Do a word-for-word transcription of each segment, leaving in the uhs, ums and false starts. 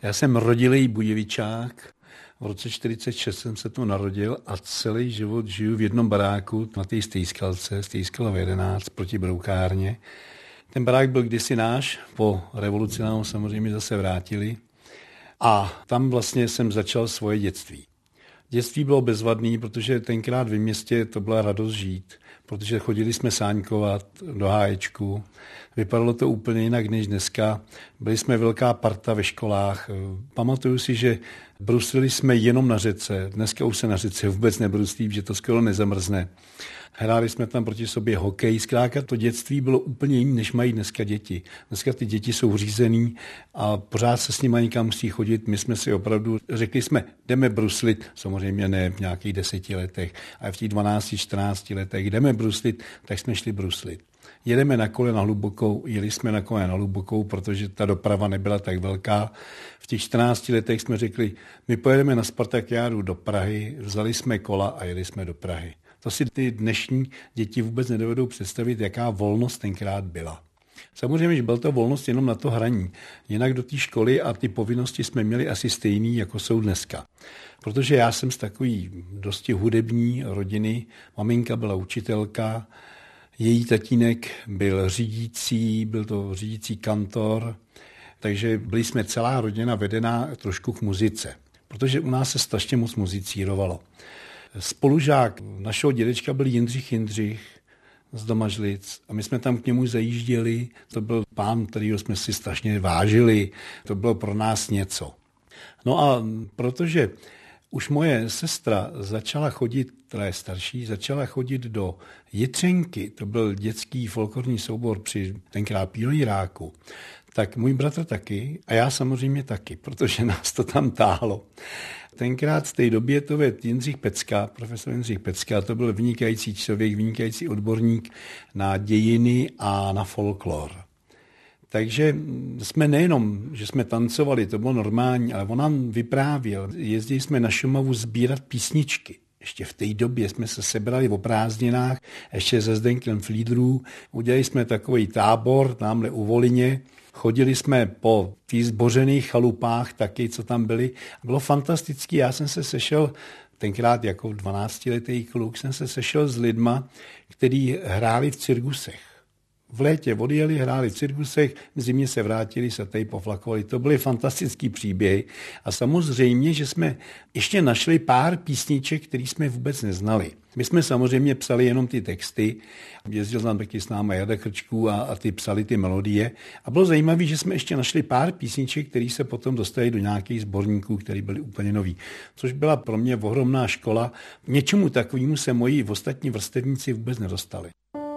Já jsem rodilý Budějovičák. V roce čtyřicet šest jsem se tu narodil a celý život žiju v jednom baráku na té Stejskalce, Stejskalova jedenáct, proti Broukárně. Ten barák byl kdysi náš, po revoluci nám samozřejmě zase vrátili. A tam vlastně jsem začal svoje dětství. Dětství bylo bezvadný, protože tenkrát ve městě to byla radost žít, protože chodili jsme sáňkovat do háječku. Vypadalo to úplně jinak než dneska. Byli jsme velká parta ve školách. Pamatuju si, že bruslili jsme jenom na řece. Dneska už se na řece vůbec nebruslí, že to skoro nezamrzne. Hráli jsme tam proti sobě hokej. Zkrátka to dětství bylo úplně jiné, než mají dneska děti. Dneska ty děti jsou řízený a pořád se s nimi nikam musí chodit. My jsme si opravdu řekli jsme, jdeme bruslit, samozřejmě ne v nějakých deseti letech, ale v těch dvanácti, čtrnácti letech, jdeme bruslit, tak jsme šli bruslit. Jedeme na kole na hlubokou, jeli jsme na kole na hlubokou, protože ta doprava nebyla tak velká. V těch čtrnácti letech jsme řekli, my pojedeme na Spartakiádu do Prahy, vzali jsme kola a jeli jsme do Prahy. To si ty dnešní děti vůbec nedovedou představit, jaká volnost tenkrát byla. Samozřejmě, že byla to volnost jenom na to hraní. Jinak do té školy a ty povinnosti jsme měli asi stejný, jako jsou dneska. Protože já jsem z takový dosti hudební rodiny, maminka byla učitelka, její tatínek byl řídící, byl to řídící kantor, takže byli jsme celá rodina vedená trošku k muzice, protože u nás se strašně moc muzicírovalo. Spolužák našeho dědečka byl Jindřich Jindřich z Domažlic a my jsme tam k němu zajížděli. To byl pán, kterýho jsme si strašně vážili. To bylo pro nás něco. No a protože už moje sestra začala chodit, která je starší, začala chodit do Jitřenky, to byl dětský folklorní soubor při tenkrát Pílíráku, tak můj bratr taky a já samozřejmě taky, protože nás to tam táhlo. Tenkrát v té době to byl Jindřich Pecka, profesor Jindřich Pecka, to byl vynikající člověk, vynikající odborník na dějiny a na folklor. Takže jsme nejenom, že jsme tancovali, to bylo normální, ale on nám vyprávěl. Jezdili jsme na Šumavu sbírat písničky. Ještě v té době jsme se sebrali o prázdninách, ještě se Zdenkem Flídrů. Udělali jsme takový tábor tamhle u Volině. Chodili jsme po těch zbořených chalupách taky, co tam byly. Bylo fantastický. Já jsem se sešel, tenkrát jako dvanáctiletý kluk, jsem se sešel s lidma, kteří hráli v cirkusech. V létě odjeli, hráli v cirkusech, v zimě se vrátili, se tady poflakovali. To byly fantastický příběhy. A samozřejmě, že jsme ještě našli pár písniček, které jsme vůbec neznali. My jsme samozřejmě psali jenom ty texty, jezdil tam taky s náma Jarda Krčků a, a ty psali ty melodie. A bylo zajímavé, že jsme ještě našli pár písniček, které se potom dostali do nějakých sborníků, které byly úplně nový. Což byla pro mě ohromná škola. Něčemu takovému se moji ostatní vrstevníci vůbec nedostali.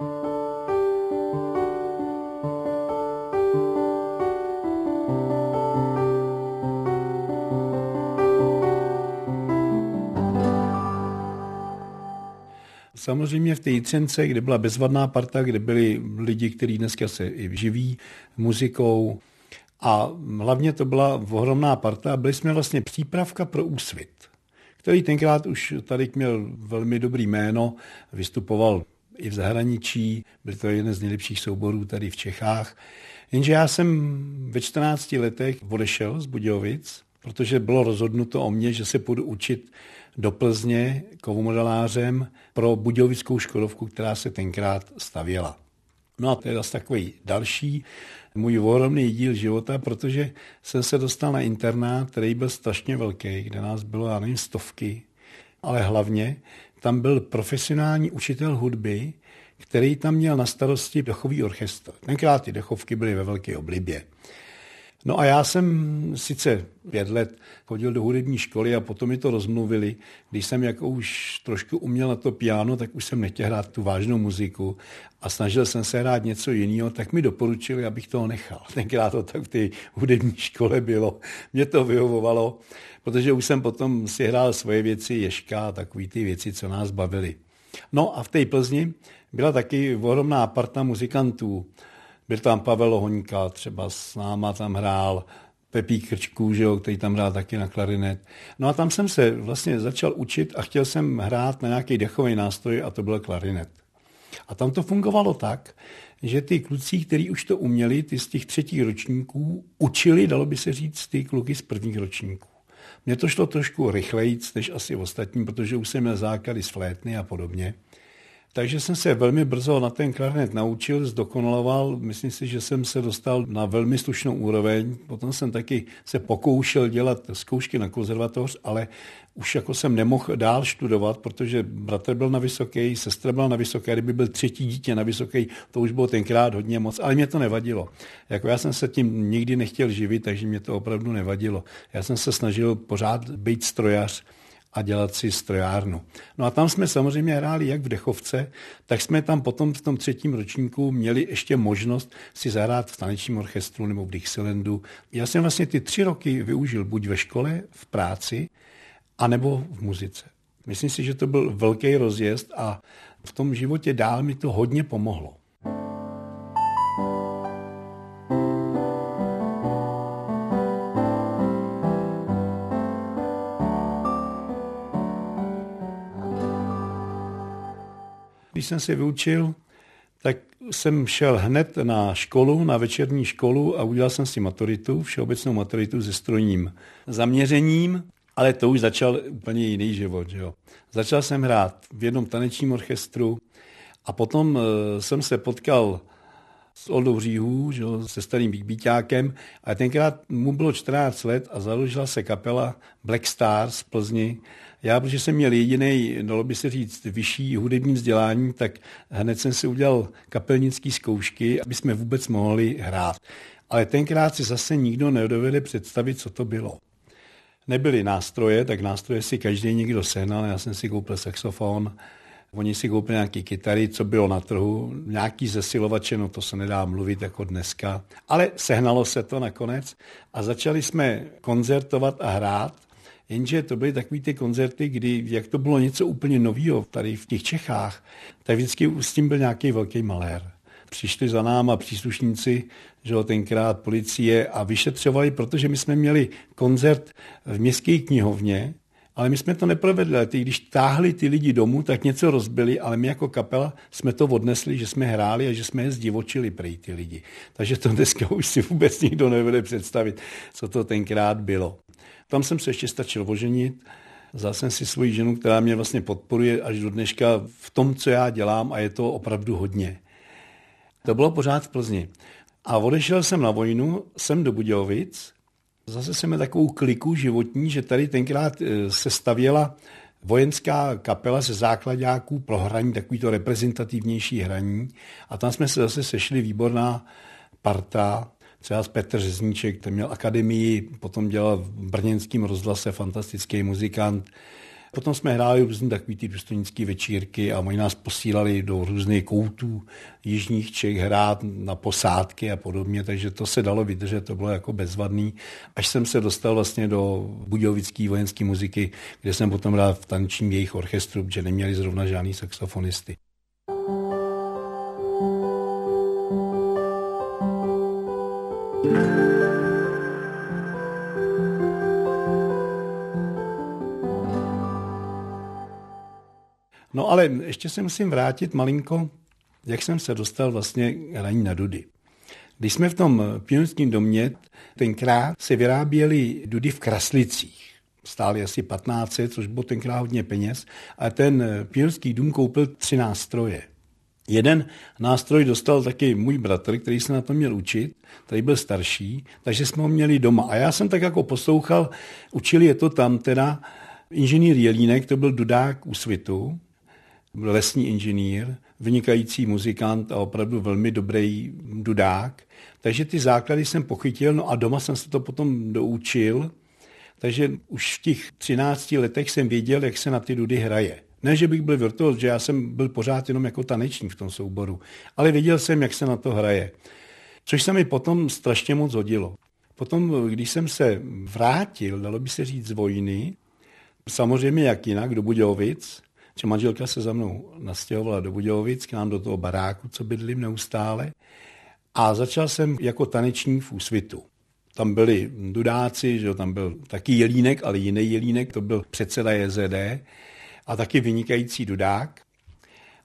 Samozřejmě v té Jitřence, kde byla bezvadná parta, kde byli lidi, kteří dneska se i živí muzikou a hlavně to byla ohromná parta a byli jsme vlastně přípravka pro Úsvit, který tenkrát už tady měl velmi dobrý jméno, vystupoval i v zahraničí, byl to jeden z nejlepších souborů tady v Čechách. Jenže já jsem ve čtrnácti letech odešel z Budějovic, protože bylo rozhodnuto o mně, že se půjdu učit do Plzně kovomodelářem pro budějovickou škodovku, která se tenkrát stavěla. No a to je zase takový další můj ohromný díl života, protože jsem se dostal na internát, který byl strašně velký, kde nás bylo, já nevím, stovky, ale hlavně tam byl profesionální učitel hudby, který tam měl na starosti dechový orchestr. Tenkrát ty dechovky byly ve velké oblibě. No a já jsem sice pět let chodil do hudební školy a potom mi to rozmluvili. Když jsem jako už trošku uměl na to piano, tak už jsem nechtěl hrát tu vážnou muziku a snažil jsem se hrát něco jiného, tak mi doporučili, abych toho nechal. Tenkrát to tak v té hudební škole bylo. Mě to vyhovovalo, protože už jsem potom si hrál svoje věci, Ježka a takový ty věci, co nás bavily. No a v té Plzni byla taky ohromná parta muzikantů. Byl tam Pavel Hoňka, třeba s náma tam hrál, Pepík Krčků, že jo, který tam hrál taky na klarinet. No a tam jsem se vlastně začal učit a chtěl jsem hrát na nějaký dechový nástroj a to byl klarinet. A tam to fungovalo tak, že ty kluci, kteří už to uměli, ty z těch třetích ročníků, učili, dalo by se říct, ty kluky z prvních ročníků. Mně to šlo trošku rychlejc než asi ostatním, protože už jsem měl základy z flétny a podobně. Takže jsem se velmi brzo na ten klarinet naučil, zdokonaloval. Myslím si, že jsem se dostal na velmi slušnou úroveň. Potom jsem taky se pokoušel dělat zkoušky na konzervatoř, ale už jako jsem nemohl dál studovat, protože bratr byl na vysoké, sestra byla na vysoké, kdyby byl třetí dítě na vysoké, to už bylo tenkrát hodně moc, ale mě to nevadilo. Jako já jsem se tím nikdy nechtěl živit, takže mě to opravdu nevadilo. Já jsem se snažil pořád být strojař a dělat si strojárnu. No a tam jsme samozřejmě hráli jak v dechovce, tak jsme tam potom v tom třetím ročníku měli ještě možnost si zahrát v tanečním orchestru nebo v Dixielandu. Já jsem vlastně ty tři roky využil buď ve škole, v práci, anebo v muzice. Myslím si, že to byl velký rozjezd a v tom životě dál mi to hodně pomohlo. Když jsem se vyučil, tak jsem šel hned na školu, na večerní školu a udělal jsem si maturitu, všeobecnou maturitu se strojním zaměřením, ale to už začal úplně jiný život. Že jo. Začal jsem hrát v jednom tanečním orchestru a potom uh, jsem se potkal s Oldou Říhů, že jo, se starým bíťákem a tenkrát mu bylo čtrnáct let a založila se kapela Black Stars v Plzni. Já, protože jsem měl jediný, dalo by se říct, vyšší hudební vzdělání, tak hned jsem si udělal kapelnické zkoušky, aby jsme vůbec mohli hrát. Ale tenkrát si zase nikdo nedovede představit, co to bylo. Nebyly nástroje, tak nástroje si každý někdo sehnal, já jsem si koupil saxofon, oni si koupili nějaké kytary, co bylo na trhu, nějaký zesilovače, no to se nedá mluvit jako dneska, ale sehnalo se to nakonec a začali jsme koncertovat a hrát. Jenže to byly takový ty koncerty, kdy, jak to bylo něco úplně nového tady v těch Čechách, tak vždycky s tím byl nějaký velký malér. Přišli za náma příslušníci, že jo, tenkrát policie a vyšetřovali, protože my jsme měli koncert v městské knihovně, ale my jsme to neprovedli. Ty, když táhli ty lidi domů, tak něco rozbili, ale my jako kapela jsme to odnesli, že jsme hráli a že jsme je zdivočili prej ty lidi. Takže to dneska už si vůbec nikdo nevede představit, co to tenkrát bylo. Tam jsem se ještě stačil oženit, vzal jsem si svoji ženu, která mě vlastně podporuje až do dneška v tom, co já dělám a je to opravdu hodně. To bylo pořád v Plzni. A odešel jsem na vojnu, jsem do Budějovic. Zase jsem měl takovou kliku životní, že tady tenkrát se stavěla vojenská kapela ze záklaďáků pro hraní, takový to reprezentativnější hraní. A tam jsme se zase sešli, výborná parta. Třeba Petr Řezníček, ten měl akademii, potom dělal v brněnském rozhlase, fantastický muzikant. Potom jsme hráli různý takový ty důstojnické večírky a oni nás posílali do různých koutů jižních Čech hrát na posádky a podobně, takže to se dalo vydržet, to bylo jako bezvadný. Až jsem se dostal vlastně do budějovické vojenské muziky, kde jsem potom hrál v tanečním jejich orchestru, protože neměli zrovna žádný saxofonisty. No ale ještě se musím vrátit malinko, jak jsem se dostal vlastně k hraní na dudy. Když jsme v tom pionýrském domě, tenkrát se vyráběly dudy v kraslicích. Stály asi patnáct set, což bylo tenkrát hodně peněz. A ten pionýrský dům koupil tři nástroje. Jeden nástroj dostal taky můj bratr, který se na to měl učit, který byl starší, takže jsme ho měli doma. A já jsem tak jako poslouchal, učili je to tam teda inženýr Jelínek, to byl dudák Úsvitu, byl lesní inženýr, vynikající muzikant a opravdu velmi dobrý dudák. Takže ty základy jsem pochytil, no a doma jsem se to potom doučil, takže už v těch třinácti letech jsem věděl, jak se na ty dudy hraje. Ne, že bych byl virtuóz, že já jsem byl pořád jenom jako tanečník v tom souboru, ale věděl jsem, jak se na to hraje. Což se mi potom strašně moc hodilo. Potom, když jsem se vrátil, dalo by se říct z vojny, samozřejmě jak jinak, do Budějovic, že manželka se za mnou nastěhovala do Budějovic, k nám do toho baráku, co bydlím neustále, a začal jsem jako tanečník v Úsvitu. Tam byli dudáci, že tam byl taky Jelínek, ale jiný Jelínek, to byl předseda J Z D, a taky vynikající dudák.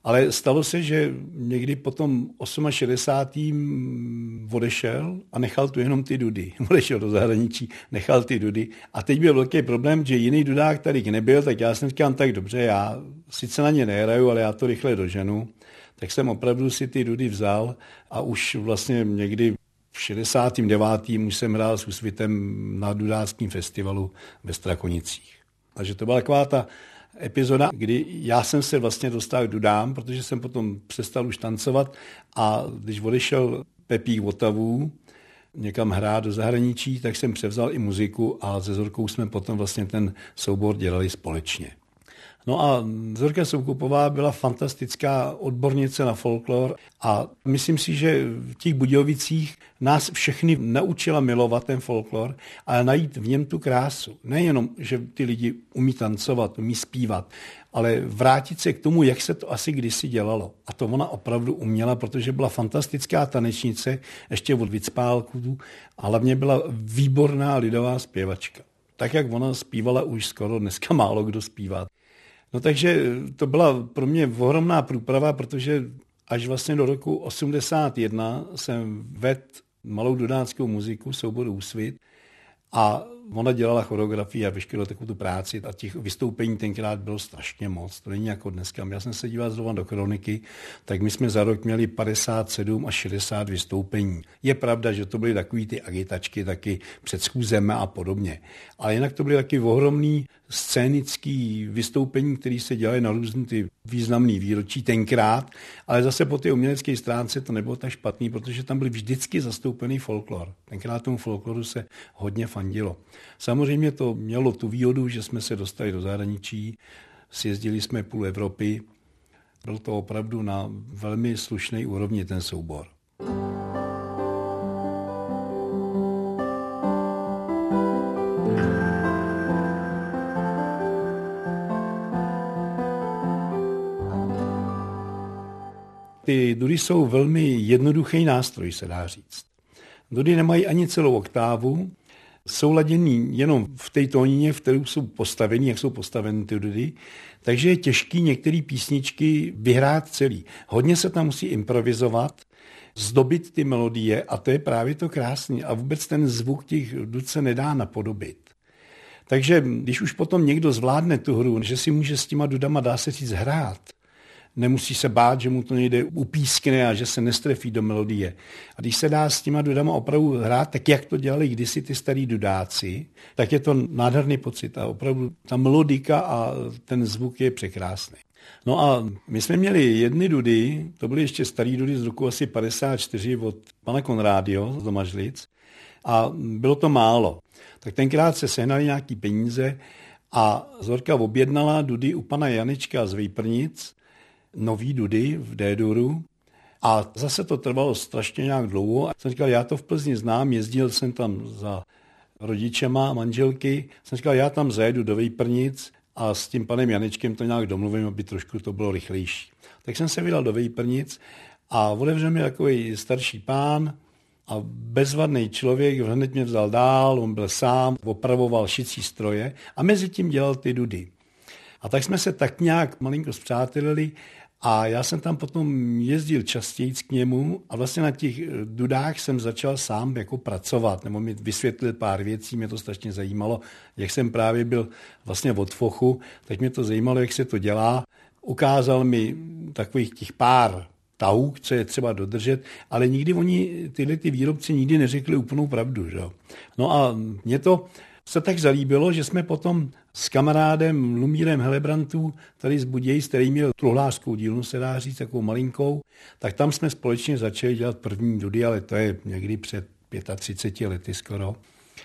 Ale stalo se, že někdy potom šedesátém osmém odešel a nechal tu jenom ty dudy. Odešel do zahraničí, nechal ty dudy. A teď byl velký problém, že jiný dudák tady nebyl, tak já jsem říkal, tak dobře, já sice na ně nehraju, ale já to rychle doženu. Tak jsem opravdu si ty dudy vzal a už vlastně někdy v šedesátém devátém už jsem hrál s Úsvitem na dudáckém festivalu ve Strakonicích. Takže to byla taková ta epizoda, kdy já jsem se vlastně dostal k dudám, protože jsem potom přestal už tancovat a když odešel Pepík Votavů někam hrát do zahraničí, tak jsem převzal i muziku a se Zorkou jsme potom vlastně ten soubor dělali společně. No a Zorka Soukupová byla fantastická odbornice na folklor a myslím si, že v těch Budějovicích nás všechny naučila milovat ten folklor, ale najít v něm tu krásu. Nejenom, že ty lidi umí tancovat, umí zpívat, ale vrátit se k tomu, jak se to asi kdysi dělalo. A to ona opravdu uměla, protože byla fantastická tanečnice, ještě od Vicpálků, a hlavně byla výborná lidová zpěvačka. Tak, jak ona zpívala, už skoro dneska málo kdo zpívá. No takže to byla pro mě ohromná průprava, protože až vlastně do roku osmdesát jedna jsem vedl malou dudáckou muziku, soubor Úsvit, a ona dělala choreografii a veškerou takovou tu práci a těch vystoupení tenkrát bylo strašně moc. To není jako dneska. Já jsem se díval zrovna do kroniky, tak my jsme za rok měli padesát sedm až šedesát vystoupení. Je pravda, že to byly takový ty agitačky, taky před schůzemi a podobně. Ale jinak to byly taky ohromný scénický vystoupení, které se dělaly na různý ty významný výročí tenkrát, ale zase po té umělecké stránce to nebylo tak špatný, protože tam byl vždycky zastoupený folklor. Tenkrát tomu folkloru se hodně fandilo. Samozřejmě to mělo tu výhodu, že jsme se dostali do zahraničí, sjezdili jsme půl Evropy. Byl to opravdu na velmi slušné úrovni ten soubor. Ty dudy jsou velmi jednoduchý nástroj, se dá říct. Dudy nemají ani celou oktávu, jsou laděný jenom v té tónině, v kterou jsou postaveny, jak jsou postaveny ty dudy, takže je těžký některé písničky vyhrát celý. Hodně se tam musí improvizovat, zdobit ty melodie a to je právě to krásné. A vůbec ten zvuk těch dud se nedá napodobit. Takže když už potom někdo zvládne tu hru, že si může s těma dudama, dá se říct, hrát, nemusí se bát, že mu to nejde upískne a že se nestrefí do melodie. A když se dá s těma dudama opravdu hrát, tak jak to dělali kdysi ty starý dudáci, tak je to nádherný pocit a opravdu ta melodika a ten zvuk je překrásný. No a my jsme měli jedny dudy, to byly ještě starý dudy z roku asi padesát čtyři od pana Konrádio z Domažlic a bylo to málo. Tak tenkrát se sehnali nějaký peníze a Zorka objednala dudy u pana Janička z Vejprnic, nový dudy v D-duru a zase to trvalo strašně nějak dlouho. A jsem říkal, já to v Plzni znám, jezdil jsem tam za rodičema, manželky, jsem říkal, já tam zajedu do Vejprnic a s tím panem Janečkem to nějak domluvím, aby trošku to bylo rychlejší. Tak jsem se vydal do Vejprnic a otevřel mi takový starší pán a bezvadný člověk, hned mě vzal dál, on byl sám, opravoval šicí stroje a mezi tím dělal ty dudy. A tak jsme se tak nějak malinko spřátelili a já jsem tam potom jezdil častěji k němu a vlastně na těch dudách jsem začal sám jako pracovat, nebo mi vysvětlil pár věcí, mě to strašně zajímalo, jak jsem právě byl vlastně od fochu, tak mě to zajímalo, jak se to dělá. Ukázal mi takových těch pár tahů, co je třeba dodržet, ale nikdy oni, tyhle ty výrobci nikdy neřekli úplnou pravdu. Že? No a mě to se tak zalíbilo, že jsme potom s kamarádem Lumírem Helebrantů tady z Budějic, který měl truhlářskou dílnu, se dá říct, takovou malinkou, tak tam jsme společně začali dělat první dudy, ale to je někdy před třiceti pěti lety skoro.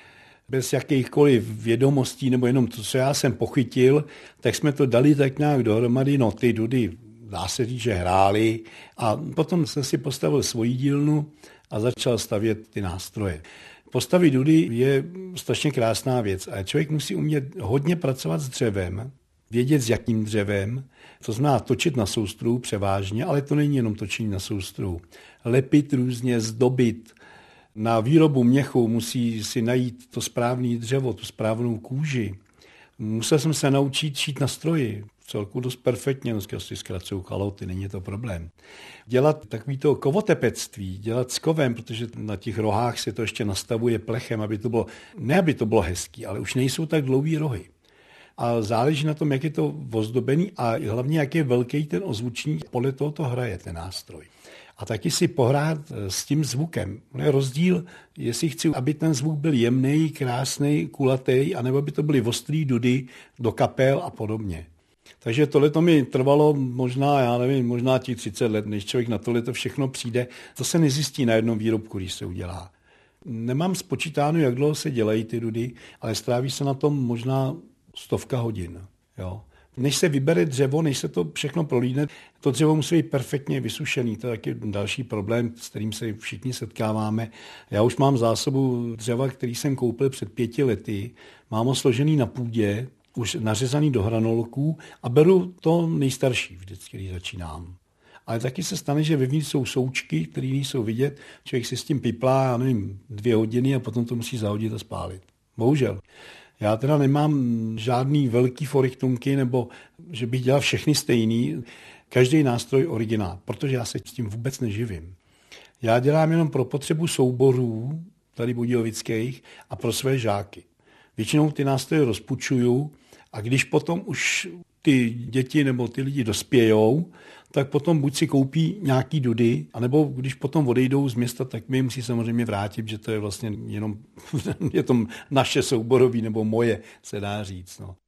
Bez jakýchkoliv vědomostí, nebo jenom to, co já jsem pochytil, tak jsme to dali tak nějak dohromady, no ty dudy, dá se říct, že hráli a potom jsem si postavil svoji dílnu a začal stavět ty nástroje. Postavit dudy je strašně krásná věc a člověk musí umět hodně pracovat s dřevem, vědět s jakým dřevem, to znamená točit na soustru převážně, ale to není jenom točení na soustru. Lepit různě, zdobit. Na výrobu měchu musí si najít to správné dřevo, tu správnou kůži. Musel jsem se naučit šít na stroji. celku dost perfektně, dneska si zkracují kaloty, není to problém. Dělat takovýto kovotepectví, dělat s kovem, protože na těch rohách se to ještě nastavuje plechem, aby to bylo, ne aby to bylo hezký, ale už nejsou tak dlouhý rohy. A záleží na tom, jak je to ozdobený a hlavně, jak je velký ten ozvučník, podle toho to hraje ten nástroj. A taky si pohrát s tím zvukem. Je rozdíl, jestli chci, aby ten zvuk byl jemný, krásný, kulatý, anebo by to byly ostrý dudy do kapel a podobně. Takže tohle to mi trvalo možná, já nevím, možná těch třicet let, než člověk na tohle to všechno přijde. To se nezjistí na jednom výrobku, když se udělá. Nemám spočítáno, jak dlouho se dělají ty dudy, ale stráví se na tom možná stovka hodin. Jo. Než se vybere dřevo, než se to všechno prolídne, to dřevo musí být perfektně vysušený. To je taky další problém, s kterým se všichni setkáváme. Já už mám zásobu dřeva, který jsem koupil před pěti lety. Mám ho složený na půdě, už nařezaný do hranolků a beru to nejstarší vždycky, když začínám. Ale taky se stane, že vevnitř jsou součky, které nejsou vidět. Člověk si s tím piplá, já nevím, dvě hodiny a potom to musí zahodit a spálit. Bohužel. Já teda nemám žádný velký forichtunky, nebo že bych dělal všechny stejný. Každý nástroj originál, protože já se s tím vůbec neživím. Já dělám jenom pro potřebu souborů, tady budějovických, a pro své žáky. Většinou ty nástroje rozpučuju a když potom už ty děti nebo ty lidi dospějou, tak potom buď si koupí nějaký dudy, anebo když potom odejdou z města, tak mi musí samozřejmě vrátit, že to je vlastně jenom je to naše souborový nebo moje, se dá říct. No.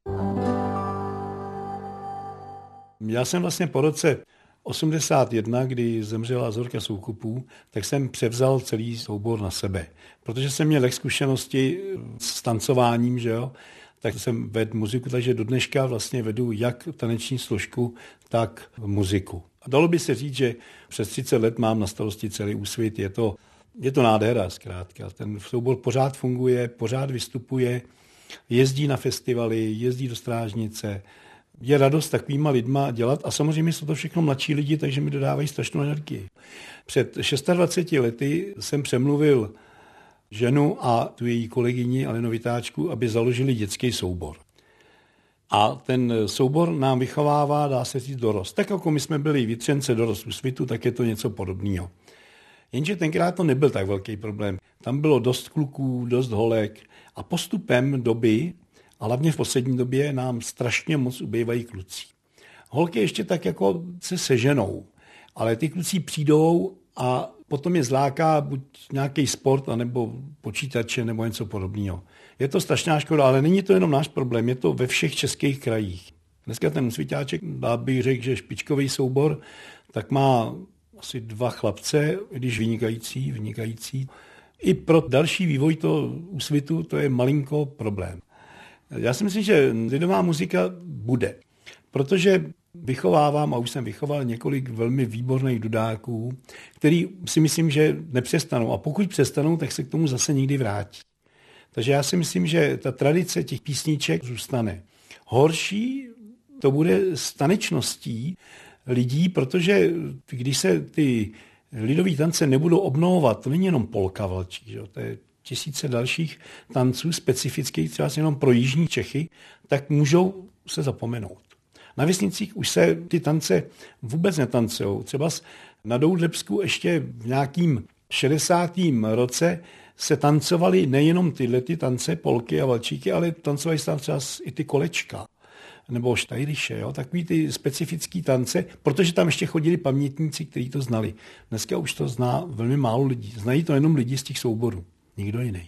Já jsem vlastně po roce osmdesát jedna, kdy zemřela Zorka Soukupů, tak jsem převzal celý soubor na sebe. Protože jsem měl zkušenosti s tancováním, že jo, tak jsem vedl muziku, takže do dneška vlastně vedu jak taneční složku, tak muziku. A dalo by se říct, že přes třicet let mám na starosti celý Úsvit. Je to, je to nádhera zkrátka. Ten soubor pořád funguje, pořád vystupuje, jezdí na festivaly, jezdí do Strážnice. Je radost takovýma lidma dělat a samozřejmě jsou to všechno mladší lidi, takže mi dodávají strašnou energii. Před dvaceti šesti lety jsem přemluvil ženu a tu její kolegyni Alenu Vitáčku, aby založili dětský soubor. A ten soubor nám vychovává, dá se říct, dorost. Tak jako my jsme byli Vytřence dorost Úsvitu, tak je to něco podobného. Jenže tenkrát to nebyl tak velký problém. Tam bylo dost kluků, dost holek a postupem doby, a hlavně v poslední době, nám strašně moc ubývají kluci. Holky ještě tak jako se seženou, ale ty kluci přijdou a potom je zláká buď nějaký sport, anebo počítače, nebo něco podobného. Je to strašná škoda, ale není to jenom náš problém, je to ve všech českých krajích. Dneska ten Úsviťáček, dá bych řekl, že špičkový soubor, tak má asi dva chlapce, když vynikající, vynikající. I pro další vývoj toho Úsvitu to je malinko problém. Já si myslím, že lidová muzika bude, protože vychovávám a už jsem vychoval několik velmi výborných dudáků, který si myslím, že nepřestanou. A pokud přestanou, tak se k tomu zase někdy vrátí. Takže já si myslím, že ta tradice těch písniček zůstane. Horší to bude s tanečností lidí, protože když se ty lidové tance nebudou obnovovat, to není jenom polka vlčí, že? To je tisíce dalších tanců specifických, třeba jenom pro jižní Čechy, tak můžou se zapomenout. Na vesnicích už se ty tance vůbec netancují. Třeba na Doudlebsku ještě v nějakým šedesátém roce se tancovaly nejenom tyhle ty tance, polky a valčíky, ale tancovali se tam třeba i ty kolečka nebo štajriše, jo? Takový ty specifický tance, protože tam ještě chodili pamětníci, kteří to znali. Dneska už to zná velmi málo lidí. Znají to jenom lidi z těch souborů. Nikdo jiný.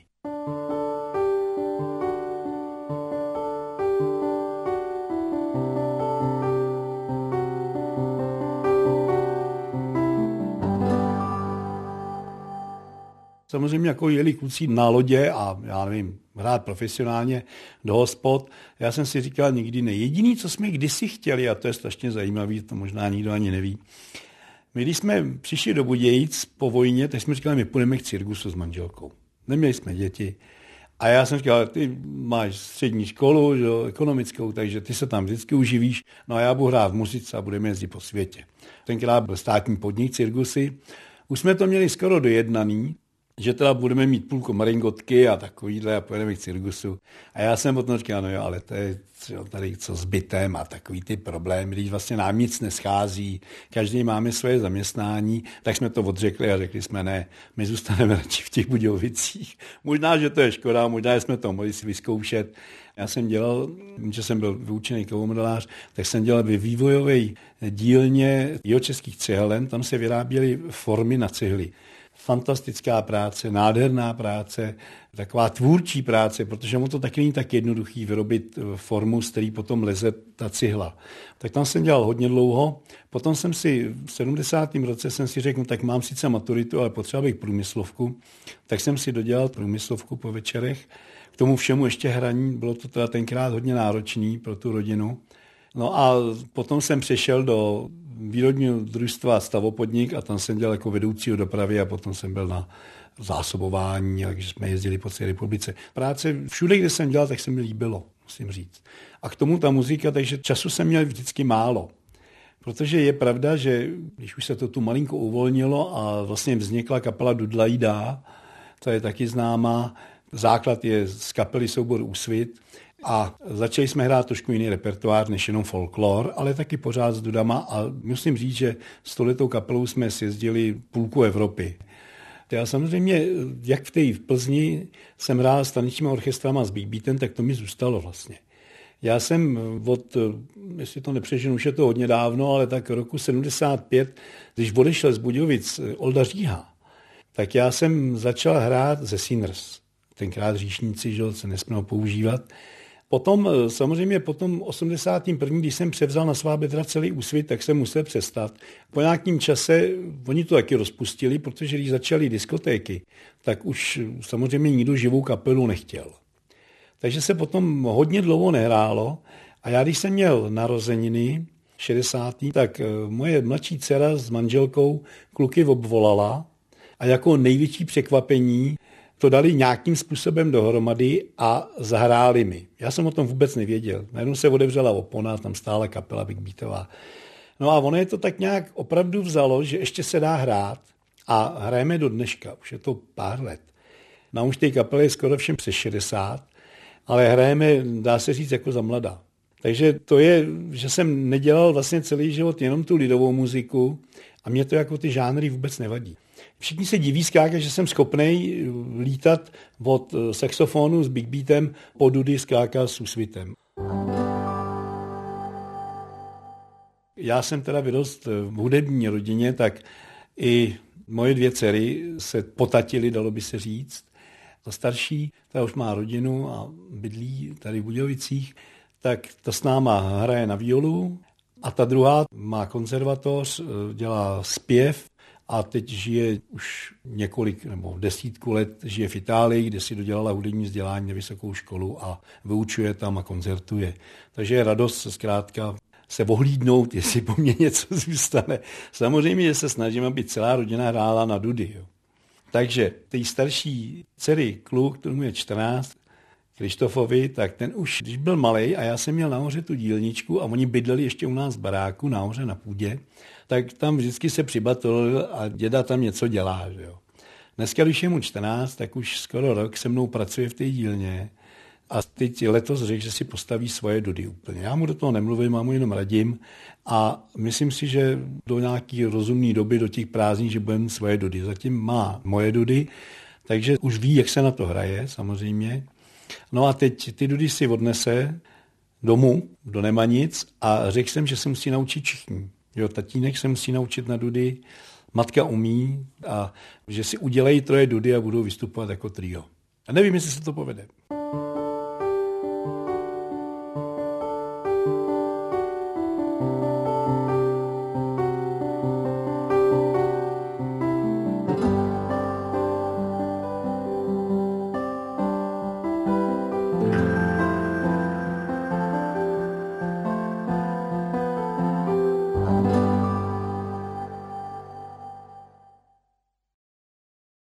Samozřejmě jako jeli kluci na lodě a já nevím, hrát profesionálně do hospod, já jsem si říkal nikdy ne. Jediný, co jsme kdysi chtěli, a to je strašně zajímavý, to možná nikdo ani neví, my když jsme přišli do Budějic po vojně, tak jsme říkali, my půjdeme k cirkusu s manželkou. Neměli jsme děti. A já jsem říkal, ty máš střední školu, že, ekonomickou, takže ty se tam vždycky uživíš, no a já budu hrát v muzice a budeme jezdit po světě. Tenkrát byl státní podnik cirkusy. Už jsme to měli skoro dojednaný, že teda budeme mít půlku maringotky a takovýhle a pojedeme k cirkusu. A já jsem potom říkal, no jo, ale to je tady co s bytem a takový ty problémy, když vlastně nám nic neschází, každý máme svoje zaměstnání, tak jsme to odřekli a řekli jsme ne, my zůstaneme radši v těch Budějovicích. Možná, že to je škoda, možná, že jsme to mohli si vyzkoušet. Já jsem dělal, že jsem byl vyučený kovomodelář, tak jsem dělal ve vývojové dílně jihočeských cihelen, tam se vyráběly formy na cihly. Fantastická práce, nádherná práce, taková tvůrčí práce, protože mu to taky není tak jednoduchý vyrobit formu, z který potom leze ta cihla. Tak tam jsem dělal hodně dlouho, potom jsem si v sedmdesátém roce jsem si řekl, no, tak mám sice maturitu, ale potřeboval bych průmyslovku, tak jsem si dodělal průmyslovku po večerech. K tomu všemu ještě hraní, bylo to teda tenkrát hodně náročný pro tu rodinu. No a potom jsem přešel do výrobního družstva Stavopodnik a tam jsem dělal jako vedoucího dopravy a potom jsem byl na zásobování, takže jsme jezdili po celé republice. Práce všude, kde jsem dělal, tak se mi líbilo, musím říct. A k tomu ta muzika, takže času jsem měl vždycky málo. Protože je pravda, že když už se to tu malinko uvolnilo a vlastně vznikla kapela Dudla jí dá, to je taky známá, základ je z kapely soubor Úsvit a začali jsme hrát trošku jiný repertoár než jenom folklor, ale taky pořád s dudama a musím říct, že s touhletou kapelou jsme sjezdili půlku Evropy. Já samozřejmě, jak v té v Plzni jsem hrál s tanečními orchestrama s Big Beatem, tak to mi zůstalo vlastně. Já jsem od, jestli to nepřeženu, už je to hodně dávno, ale tak roku sedmdesát pět, když odešel z Budějovic Olda Říha, tak já jsem začal hrát ze Sinners. Tenkrát říšníci, že se nesměl používat. Potom samozřejmě po tom osmdesátém prvním, když jsem převzal na svá bedra celý Úsvit, tak jsem musel přestat. Po nějakém čase oni to taky rozpustili, protože když začaly diskotéky, tak už samozřejmě nikdo živou kapelu nechtěl. Takže se potom hodně dlouho nehrálo a já, když jsem měl narozeniny šedesátý, tak moje mladší dcera s manželkou kluky obvolala a jako největší překvapení to dali nějakým způsobem dohromady a zahráli mi. Já jsem o tom vůbec nevěděl. Najednou se otevřela opona, tam stála kapela Big Beatová. No a ono je to tak nějak opravdu vzalo, že ještě se dá hrát a hrajeme do dneška. Už je to pár let. Nám už té kapely je skoro všem přes šedesát, ale hrajeme, dá se říct, jako za mladá. Takže to je, že jsem nedělal vlastně celý život jenom tu lidovou muziku a mě to jako ty žánry vůbec nevadí. Všichni se diví skákat, že jsem schopnej lítat od saxofonu s Big Beatem po dudy skákat s Úsvitem. Já jsem teda vyrost v hudební rodině, tak i moje dvě dcery se potatily, dalo by se říct. Ta starší, ta už má rodinu a bydlí tady v Budějovicích, tak ta s náma hraje na violu a ta druhá má konzervatoř, dělá zpěv a teď žije už několik nebo desítku let žije v Itálii, kde si dodělala hudební vzdělání na vysokou školu a vyučuje tam a koncertuje. Takže je radost zkrátka se ohlídnout, jestli po mně něco zůstane. Samozřejmě, že se snažím, aby celá rodina hrála na dudy. Jo. Takže ty starší dcery, kluk, kterému je čtrnáct, Krištofovi, tak ten už, když byl malej a já jsem měl nahoře tu dílničku a oni bydleli ještě u nás v baráku nahoře na půdě, tak tam vždycky se přibatolil a děda tam něco dělá. Že jo. Dneska, když je mu čtrnáct, tak už skoro rok se mnou pracuje v té dílně a teď letos řekl, že si postaví svoje dudy úplně. Já mu do toho nemluvím, já mu jenom radím a myslím si, že do nějaké rozumné doby, do těch prázdnin, že budeme svoje dudy. Zatím má moje dudy, takže už ví, jak se na to hraje, samozřejmě. No a teď ty dudy si odnese domů, do Nemanic a řekl jsem, že se musí naučit všichni. Jo, tatínek se musí naučit na dudy, matka umí a že si udělají troje dudy a budou vystupovat jako trio. A nevím, jestli se to povede.